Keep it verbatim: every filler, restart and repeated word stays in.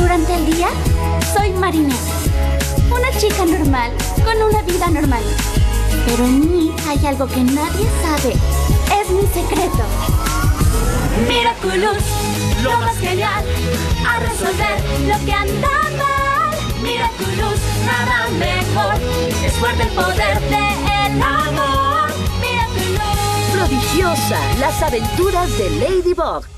Durante el día, soy Marinette, una chica normal, con una vida normal. Pero en mí hay algo que nadie sabe. Es mi secreto. Miraculous, lo más genial, a resolver lo que anda mal. Miraculous, nada mejor. Es fuerte el poder del amor. Miraculous. Prodigiosa, las aventuras de Ladybug.